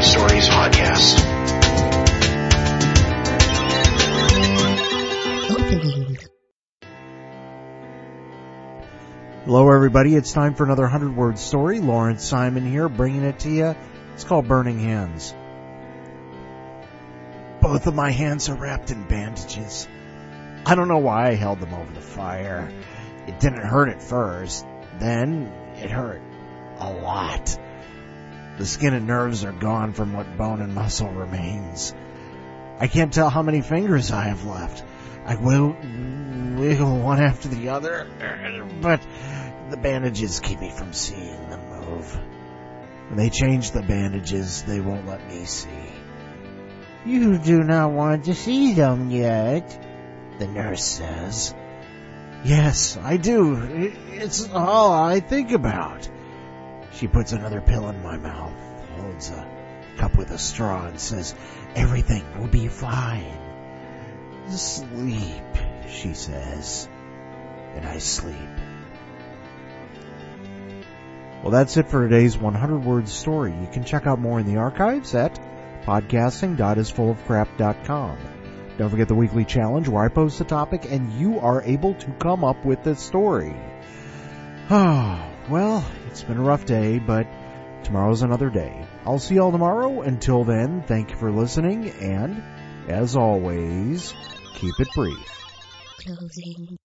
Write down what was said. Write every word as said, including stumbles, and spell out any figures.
Stories podcast. Hello, everybody. It's time for another hundred-word story. Lawrence Simon here, bringing it to you. It's called Burning Hands. Both of my hands are wrapped in bandages. I don't know why I held them over the fire. It didn't hurt at first. Then it hurt a lot. The skin and nerves are gone from what bone and muscle remains. I can't tell how many fingers I have left. I will wiggle one after the other, but the bandages keep me from seeing them move. When they change the bandages, they won't let me see. You do not want to see them yet, the nurse says. Yes, I do. It's all I think about. She puts another pill in my mouth, holds a cup with a straw, and says, everything will be fine. Sleep, she says. And I sleep. Well, that's it for today's hundred-word story. You can check out more in the archives at podcasting dot is full of crap dot com. Don't forget the weekly challenge where I post a topic and you are able to come up with the story. Oh, well, it's been a rough day, but tomorrow's another day. I'll see you all tomorrow. Until then, thank you for listening, and, as always, keep it brief. Closing